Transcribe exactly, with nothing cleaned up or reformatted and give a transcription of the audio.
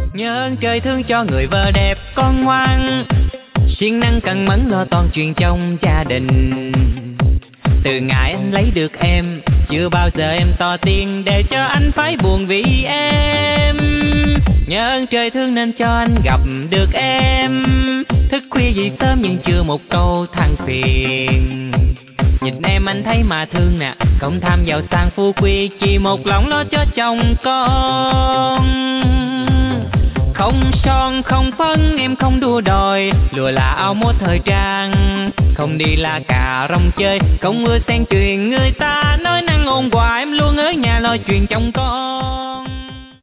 Nhớ ơn trời thương cho người vợ đẹp con ngoan, siêng năng cần mẫn lo toan chuyện trong gia đình. Từ ngày anh lấy được em, chưa bao giờ em to tiếng để cho anh phải buồn vì em. Nhớ ơn trời thương nên cho anh gặp được em, thức khuya vì sớm nhưng chưa một câu than phiền. Nhìn em anh thấy mà thương nè, không tham giàu sang phú quý, chỉ một lòng lo cho chồng con. Không son không phấn em không đua đòi, lùa là áo mốt thời trang, không đi là cà rong chơi, không ưa xen chuyện người ta nói năng ồn hòa, em luôn ở nhà lo chuyện chồng con.